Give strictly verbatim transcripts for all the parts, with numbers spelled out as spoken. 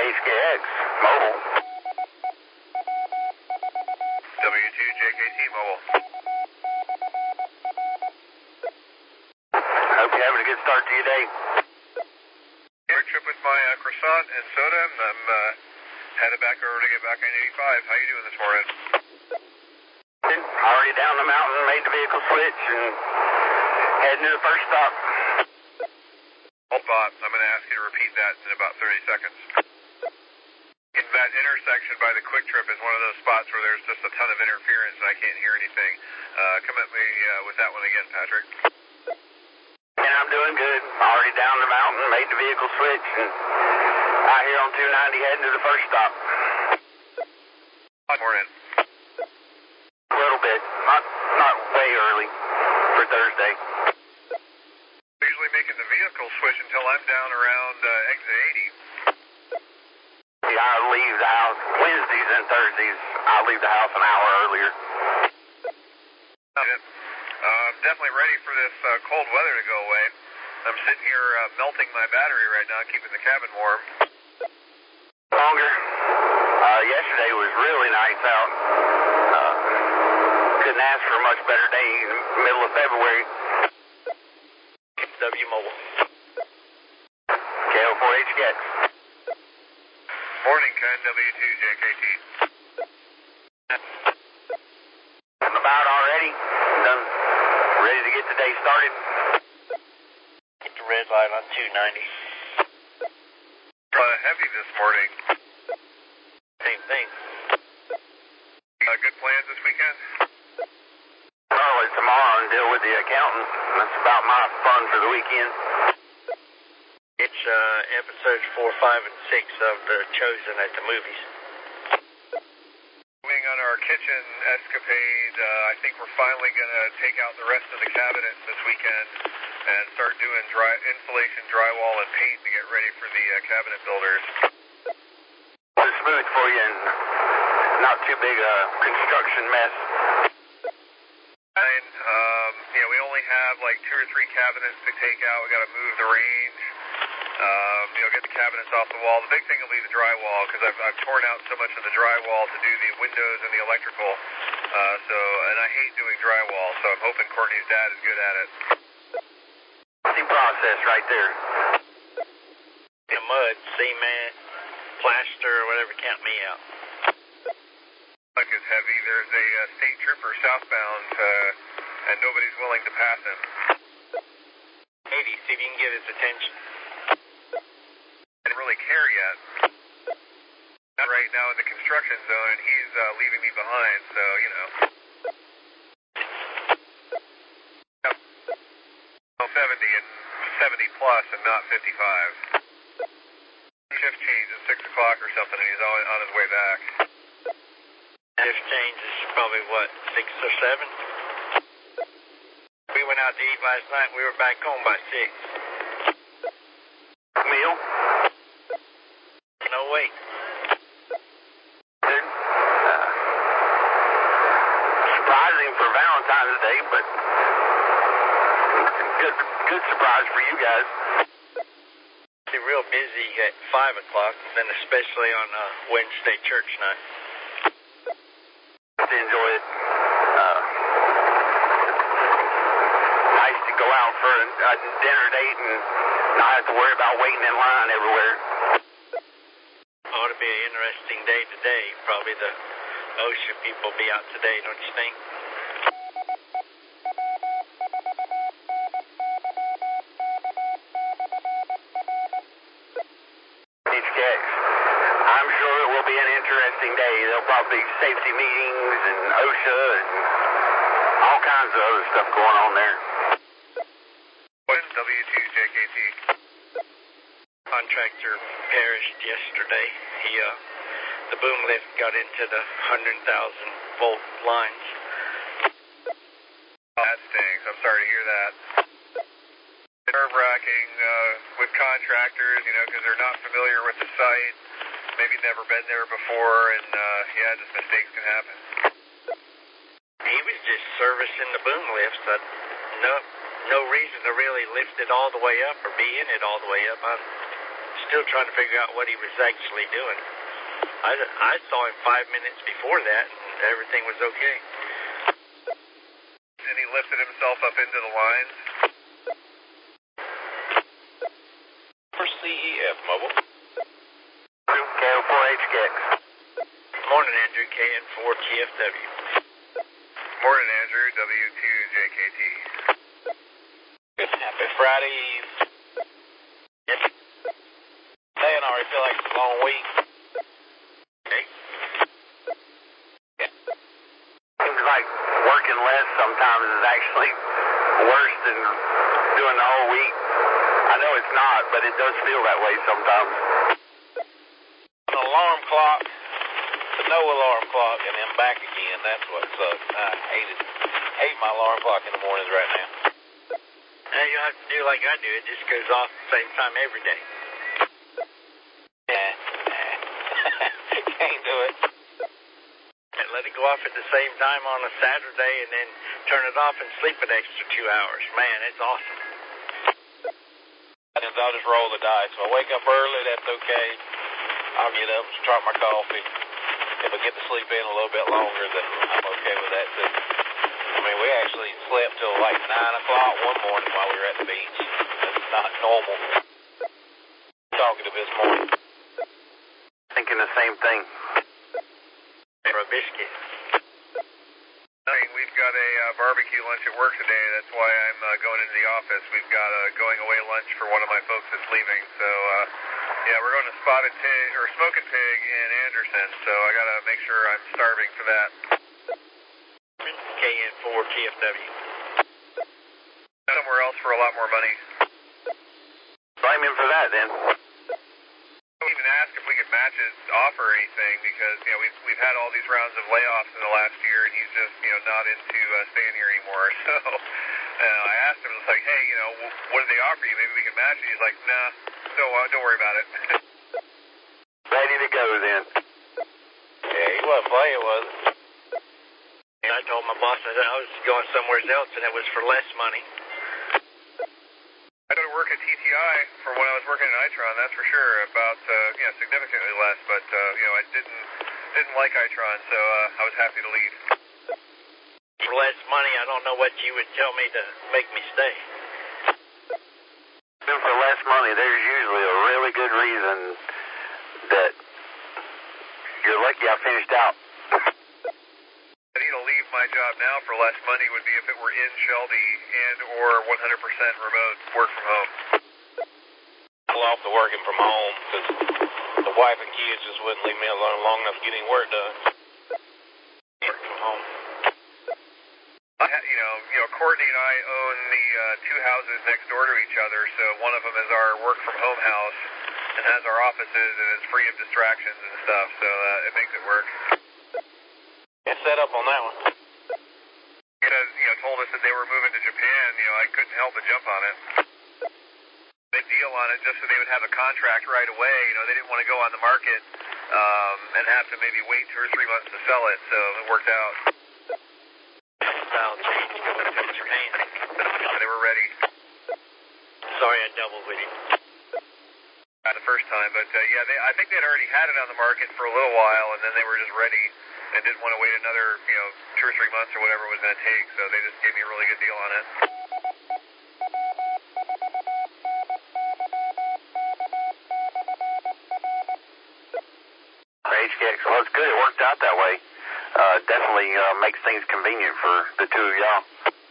H K X, mobile. W two J K T, mobile. Hope you're having a good start to your day. Quick trip with my uh, croissant and soda. I'm uh, headed back over to get back on eighty-five. How you doing this morning? Already down the mountain, made the vehicle switch, and heading to the first stop. Hold on. I'm going to ask you to repeat that in about thirty seconds. In that intersection by the Quick Trip is one of those spots where there's just a ton of interference and I can't hear anything. Uh, come at me uh, with that one again, Patrick. And I'm doing good. Already down the mountain, made the vehicle switch, and out here on two ninety heading to the first stop. Good morning. A little bit. Not, not way early for Thursday. Usually making the vehicle switch until I'm down around uh, exit eighty. See, I leave the house Wednesdays and Thursdays. I leave the house an hour earlier. Yeah. Uh, I'm definitely ready for this uh, cold weather to go away. I'm sitting here uh, melting my battery right now, keeping the cabin warm. Longer. Uh, yesterday was really nice out. Uh, couldn't ask for a much better day in the middle of February. W Mobile. K O four H K X. Morning, Ken. W two J K T. About already. Done. Ready to get the day started. Get the red light on two ninety. Uh, heavy this morning. Same thing. Uh, good plans this weekend? Early tomorrow and deal with the accountant. That's about my fun for the weekend. It's uh, episodes four, five, and six of The Chosen at the movies. Moving on our kitchen escapade, uh, I think we're finally going to take out the rest of the cabinets this weekend and start doing dry insulation, drywall, and paint to get ready for the uh, cabinet builders. It's smooth for you and not too big a construction mess. And, um, you know, we only have like two or three cabinets to take out. We got to move the range, um, you know, get the cabinets off the wall. The big thing will be the drywall because I've, I've torn out so much of the drywall to do the windows and the electrical. Uh, so, and I hate doing drywall, so I'm hoping Courtney's dad is good at it. Easy process right there. The mud, cement, plaster, or whatever, count me out. Truck is heavy. There's a uh, state trooper southbound, uh, and nobody's willing to pass him. eighty, see if you can get his attention. I didn't really care yet. Not right now in the construction zone, and he's uh, leaving me behind, so, you know. seventy and seventy plus and not fifty-five. Shift change at six o'clock or something, and he's on, on his way back. Shift change is probably, what, six or seven? We went out to eat last night. We were back home by six. Meal? No, wait. Good. Uh, surprising for Valentine's Day, but good, good surprise for you guys. It's real busy at five o'clock, then especially on uh, Wednesday church night. To enjoy it. Uh, nice to go out for a, a dinner date and not have to worry about waiting in line everywhere. Ought to be an interesting day today. Probably the OSHA people will be out today, don't you think? H K X. I'm sure it will be an interesting day. There'll probably be safety meetings and OSHA and all kinds of other stuff going on there. What is W two J K T? Contractor perished yesterday. He, uh, the boom lift got into the one hundred thousand volt lines. Oh, that stinks. I'm sorry to hear that. Nerve-wracking uh, with contractors, you know, because they're not familiar with the site, maybe never been there before, and, uh, yeah, just mistakes can happen. He was just servicing the boom lifts. Uh, no, no reason to really lift it all the way up or be in it all the way up. I'm still trying to figure out what he was actually doing. I, I saw him five minutes before that, and everything was okay. And he lifted himself up into the lines. For C E F Mobile. K O four H K X. Morning, Andrew, K N four T F W. Morning, Andrew, W two J K T. Good. Happy Friday Eve. Yep. Hey, and I already feel like it's a long week. Okay. Yeah. Seems like working less sometimes is actually worse than doing the whole week. I know it's not, but it does feel that way sometimes. An alarm clock, the no alarm clock, and then back again. That's what sucks. I hate it. Hate my alarm clock in the mornings right now. Now you have to do like I do. It just goes off at the same time every day. Yeah. Can't do it. And let it go off at the same time on a Saturday and then turn it off and sleep an extra two hours. Man, it's awesome. And I'll just roll the dice. If I wake up early, that's okay. I'll get up and start my coffee. If I get to sleep in a little bit longer, then I'm okay with that too. I mean, we actually slept till like nine o'clock one morning while we were at the beach. That's not normal. Talkative this morning. Thinking the same thing. For a biscuit. We've got a uh, barbecue lunch at work today. That's why I'm uh, going into the office. We've got a going away lunch for one of my folks that's leaving. So, uh, yeah, we're going to Spotted Pig, or Smoking Pig in Anderson. So I got to make sure I'm starving for that. K N four T F W. Somewhere else for a lot more money. Blame him for that then. I don't even ask if we could match his offer or anything because, you know, we've, we've had all these rounds of layoffs in the last year and he's just, you know, not into uh, staying here anymore. So uh, I asked him, I was like, hey, you know, what did they offer you? Maybe we can match it. He's like, nah, don't, uh, don't worry about it. Ready to go then. Yeah, he wasn't playing, was it? And I told my boss that I was going somewhere else and it was for less money. I go to work at T T I for when I was working at Itron, that's for sure. About, uh, you know, significantly less, but, uh, you know, I didn't didn't like Itron, so uh, I was happy to leave. For less money, I don't know what you would tell me to make me stay. Even for less money, there's usually a really good reason that you're lucky I finished out. I need to leave my job now for less money would be if it were in Shelby and or one hundred percent remote work from home. Pull off the working from home because the wife and kids just wouldn't leave me alone long enough to get any work done. Work from home. I, you know, you know, Courtney and I own the uh, two houses next door to each other, so one of them is our work from home house and has our offices and is free of distractions and stuff, so uh, it makes it work. Get set up on that one. Because, you know, told us that they were moving to Japan, you know, I couldn't help but jump on it. They deal on it just so they would have a contract right away. You know, they didn't want to go on the market um, and have to maybe wait two or three months to sell it, so it worked out. Style change going to Japan. They were ready. Sorry I doubled with you. Not the first time, but uh, yeah, they, I think they'd already had it on the market for a little while, and then they were just ready and didn't want to wait another, you know, two or three months or whatever it was going to take, so they just gave me a really good deal on it. H K X, well, it's good. It worked out that way. Uh, definitely uh, makes things convenient for the two of y'all.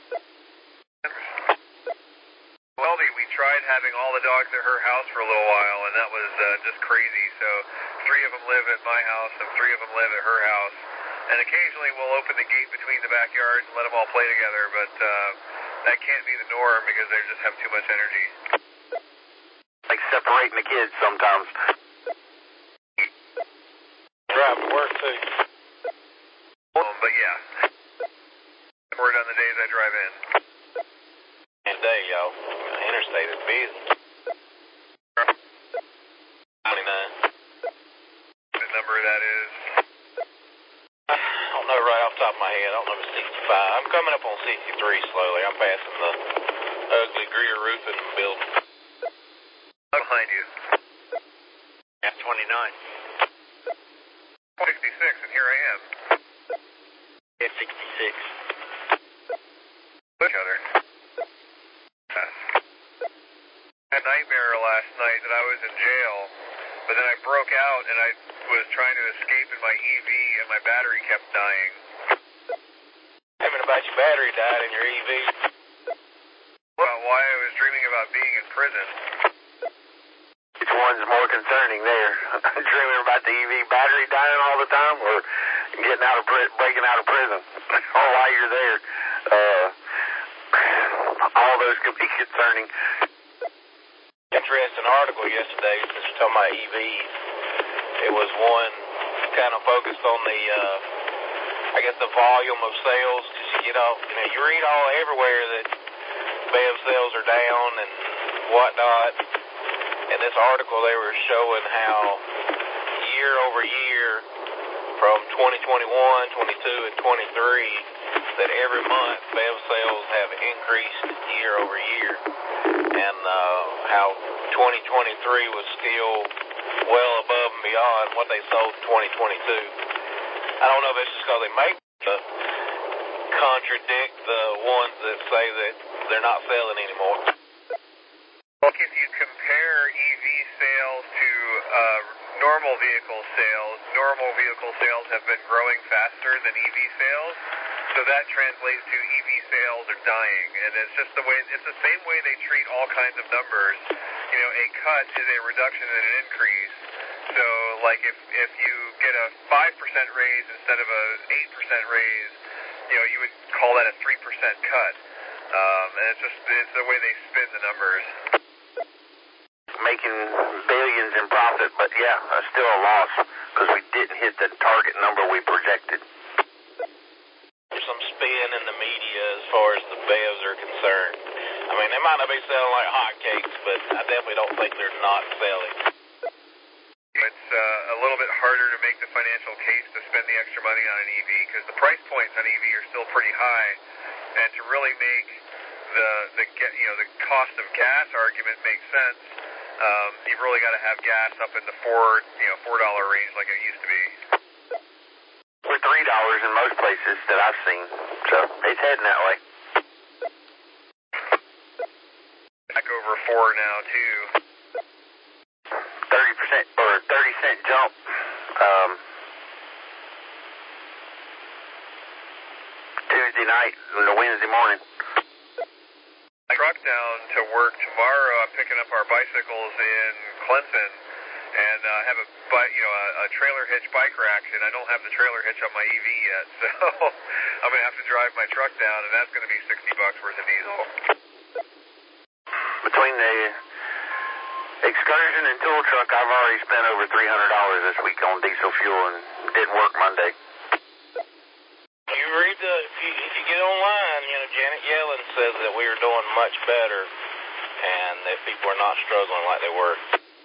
Well, we, we tried having all the dogs at her house for a little while, and that was uh, just crazy. So three of them live at my house, and three of them live at her house. And occasionally we'll open the gate between the backyards and let them all play together, but uh, that can't be the norm because they just have too much energy. Like separating the kids sometimes. Drive to work too. Um, but yeah, word on the days I drive in. Today, y'all. Interstate is busy. twenty-nine. The number that is? I don't know right off the top of my head. I don't know if it's sixty-five. I'm coming up on sixty-three slowly. I'm passing the ugly Greer roofing building. Behind you. twenty-nine. sixty-six, and here I am. Yeah, sixty-six. Each other. I had a nightmare last night that I was in jail, but then I broke out and I was trying to escape in my E V and my battery kept dying. Dreaming about your battery died in your E V. About why I was dreaming about being in prison. Which one's more concerning there? Dreaming about the E V battery dying all the time, or getting out of pri- breaking out of prison? Or while you're there, uh, all those could be concerning. Interesting article yesterday, since we're talking about E Vs. It was one kind of focused on the, uh, I guess, the volume of sales. Because you get all, you know, you read all everywhere that B E V sales are down and whatnot. In this article, they were showing how year over year, from twenty twenty-one, twenty-two, and twenty-three, that every month B E V sales have increased year over year. And uh, how twenty twenty-three was still well above and beyond what they sold in twenty twenty-two. I don't know if it's just because they make the contradict the ones that say that they're not selling anymore. Well, if you compare E V sales to uh, normal vehicle sales, normal vehicle sales have been growing faster than E V sales. So that translates to E V sales are dying, and it's just the way, it's the same way they treat all kinds of numbers. You know, a cut is a reduction and an increase. So, like, if, if you get a five percent raise instead of a eight percent raise, you know, you would call that a three percent cut. Um, and it's just, it's the way they spin the numbers. Making billions in profit, but yeah, uh, still a loss, because we didn't hit the target number we projected. There's some spin in the media as far as the B E Vs are concerned. I mean, they might not be selling like hotcakes, but I definitely don't think they're not selling. It's uh, a little bit harder to make the financial case to spend the extra money on an E V, because the price points on E V are still pretty high, and to really make the the you know the cost of gas argument make sense, um, you've really got to have gas up in the four you know four dollar range like it used to be. We're three dollars in most places that I've seen, so it's heading that way. Back over four now too. Thirty percent or thirty cent jump. Um, Tuesday night and the Wednesday morning. I truck down to work tomorrow. I'm picking up our bicycles in Clemson, and I uh, have a you know a, a trailer hitch bike rack, and I don't have the trailer hitch on my E V yet, so I'm gonna have to drive my truck down, and that's gonna be sixty bucks worth of diesel. Between the excursion and tool truck, I've already spent over three hundred dollars this week on diesel fuel, and didn't work Monday. You read the, if you, if you get online, you know, Janet Yellen says that we are doing much better and that people are not struggling like they were.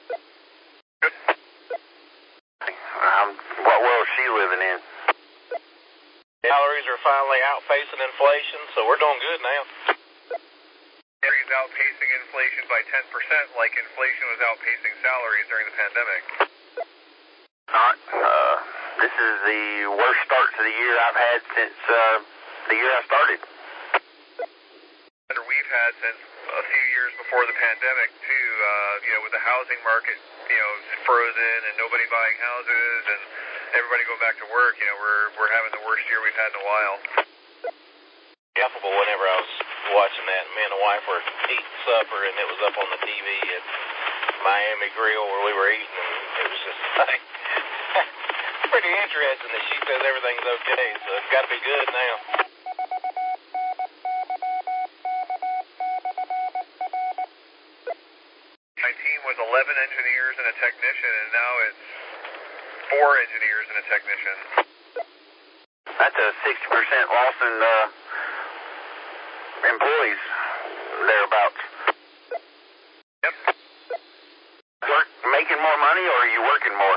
Um, what world is she living in? Salaries are finally outpacing inflation, so we're doing good now. Salaries outpacing inflation by ten percent, like inflation was outpacing salaries during the pandemic. Not. Uh, this is the worst start to the year I've had since uh, the year I started. We've had since a few years before the pandemic too. Uh, you know, with the housing market, you know, frozen and nobody buying houses and everybody going back to work. You know, we're we're having the worst year we've had in a while. Laughable whenever I was watching that. Me and the wife were eating supper, and it was up on the T V at Miami Grill where we were eating, and it was just like pretty interesting that she says everything's okay, so it's got to be good now. My team was eleven engineers and a technician, and now it's four engineers and a technician. That's a sixty percent loss in uh, employees, thereabouts. Yep. Work, making more money, or are you working more?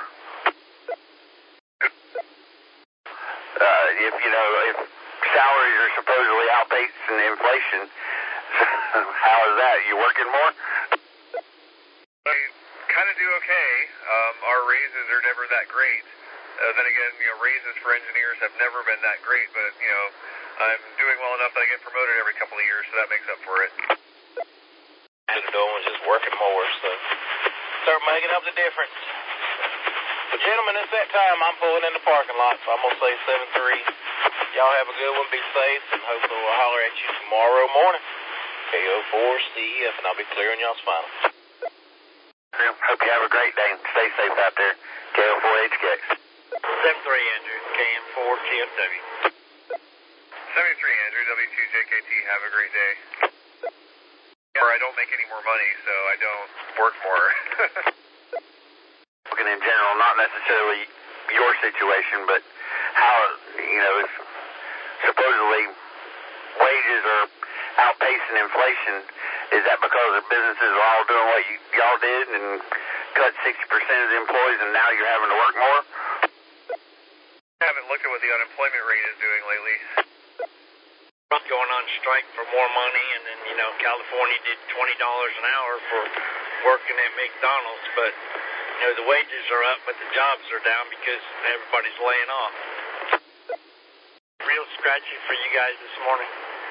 Uh, if, you know, if salaries are supposedly outpacing inflation, how is that? You working more? We kind of do okay. Um, our raises are never that great. Uh, then again, you know, raises for engineers have never been that great, but, you know, I'm doing well enough that I get promoted every couple of years, so that makes up for it. And the doing was just working more, so start making up the difference. Well, gentlemen, it's that time. I'm pulling in the parking lot, so I'm going to say seven three. Y'all have a good one, be safe, and hopefully we'll holler at you tomorrow morning. K O four C F, and I'll be clearing y'all's final. Hope you have a great day and stay safe out there. K O four H K X. seven three, Andrew, K M four T F W. seventy-three, Andrew, W two J K T, have a great day. Or I don't make any more money, so I don't work more. Looking in general, not necessarily your situation, but how, you know, if supposedly wages are outpacing inflation, is that because the businesses are all doing what you, y'all did and cut sixty percent of the employees and now you're having to work more? I haven't looked at what the unemployment rate is doing lately. Going on strike for more money, and then, you know, California did twenty dollars an hour for working at McDonald's, but, you know, the wages are up, but the jobs are down because everybody's laying off. Real scratchy for you guys this morning.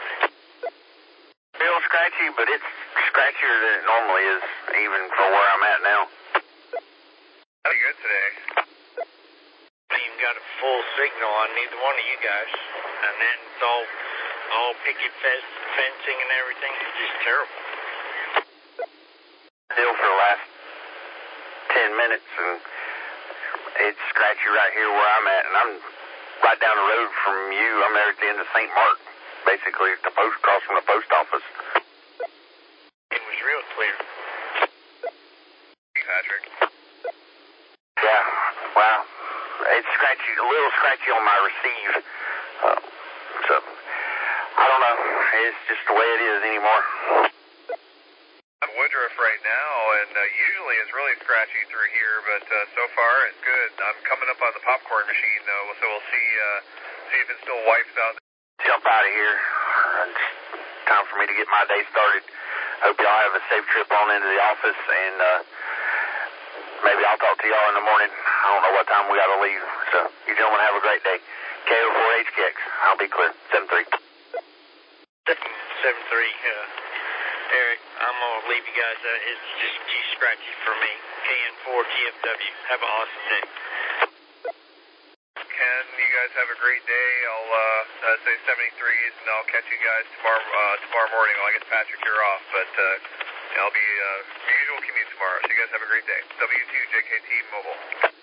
Real scratchy, but it's scratchier than it normally is, even for where I'm at now. Pretty good today. I even got a full signal on neither one of you guys, and then it's all all picket fence, fencing and everything. It's just terrible. Still for the last ten minutes, and it's scratchy right here where I'm at, and I'm right down the road from you. I'm there at the end of Saint Mark, basically at the post, across from the post office. It was real clear. Patrick. Yeah, well, it's scratchy, a little scratchy on my receive. Uh, so, I don't know. It's just the way it is anymore. I'm Woodruff right now, and uh, usually it's really scratchy through here, but uh, so far it's good. I'm coming up on the popcorn machine, though, so we'll see uh, see if it still wipes out. Jump out of here. It's time for me to get my day started. Hope y'all have a safe trip on into the office, and uh, maybe I'll talk to y'all in the morning. I don't know what time we got to leave, so you gentlemen have a great day. K O four H K X. I'll be clear. seven three. seven three, uh, Eric, I'm going to leave you guys. Uh, it's just too scratchy for me. K N four T F W. Have an awesome day. Ken, you guys have a great day. I'll uh, uh, say seventy-threes, and I'll catch you guys tomorrow uh, tomorrow morning. Well, I guess Patrick, you're off, but uh, I'll be uh, usual commute tomorrow. So you guys have a great day. W two J K T Mobile.